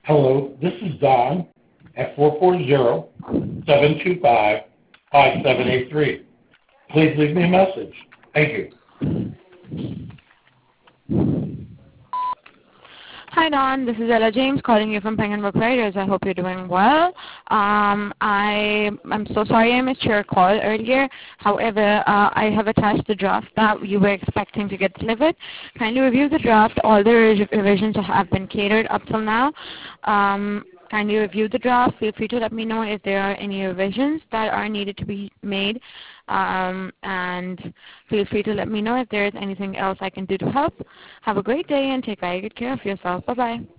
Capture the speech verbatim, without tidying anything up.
Hello, this is Don at four four zero, seven two five, five seven eight three. Please leave me a message. Thank you. Hi, Don. This is Ella James calling you from Penguin Book Writers. I hope you're doing well. Um, I, I'm so sorry I missed your call earlier. However, uh, I have attached the draft that you were expecting to get delivered. Kindly review the draft. All the rev- revisions have been catered up till now. Um, kindly review the draft. Feel free to let me know if there are any revisions that are needed to be made. Um, and feel free to let me know if there is anything else I can do to help. Have a great day and take very good care of yourself. Bye-bye.